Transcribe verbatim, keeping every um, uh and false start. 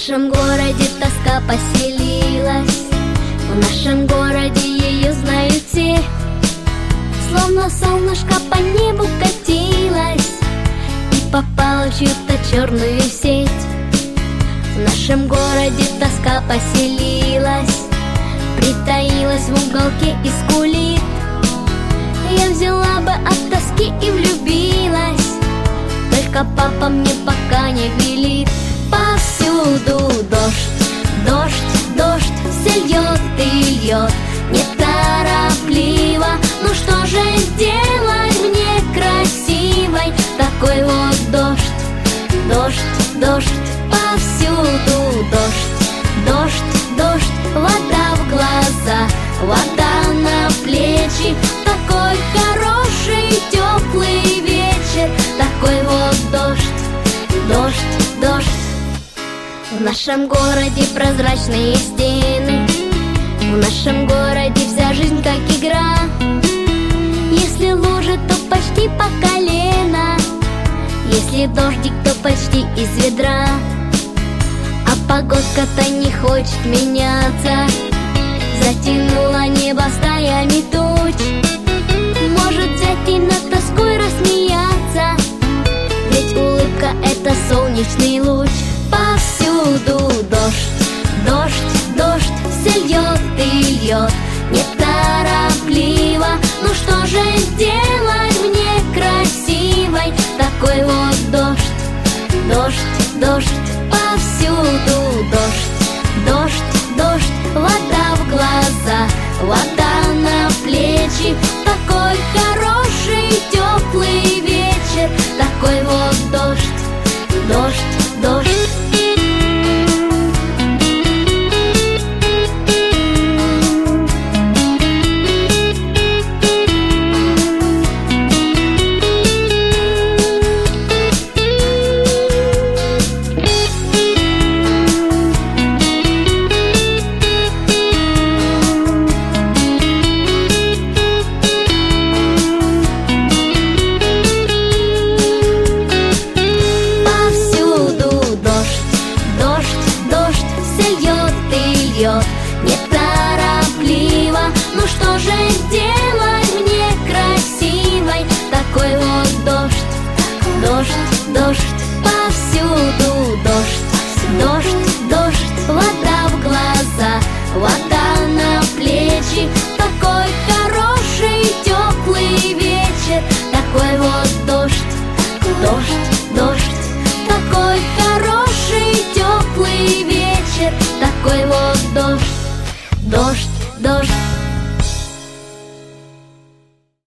нашем городе тоска поселилась, в нашем городе ее знают все. Словно солнышко по небу катилось и попало в чью-то черную сеть. В нашем городе тоска поселилась, притаилась в уголке и скулит. Я взяла бы от тоски и влюбилась, только папа мне пока не велит. Повсюду дождь, дождь, дождь, все льет и льет неторопливо. Ну что же делать мне красивой такой вот дождь, дождь, дождь, повсюду дождь, дождь, дождь, вода в глаза, вода на плечи. Такой хороший теплый вечер, такой вот дождь, дождь, дождь. В нашем городе прозрачные стены, в нашем городе вся жизнь как игра. Если лужа, то почти по колено, если дождик, то почти из ведра. А погодка-то не хочет меняться, затянула небо стаями туч. Может взять и над тоской рассмеяться, ведь улыбка — это солнечный луч. Повсюду дождь, дождь, дождь, все льет и льет неторопливо. Ну что же делать мне красивой такой вот дождь, дождь, дождь, повсюду дождь, дождь, дождь, вода в глаза, вода на плечи. Такой хороший теплый вечер, такой вот дождь, дождь, дождь. Неторопливо, ну что же делать мне красивой такой вот дождь, дождь, дождь, повсюду дождь, дождь, дождь, вода в глаза, вода на плечи. Такой хороший теплый вечер, такой вот дождь, дождь, дождь, такой хороший теплый вечер, такой вот дождь, дождь, дождь.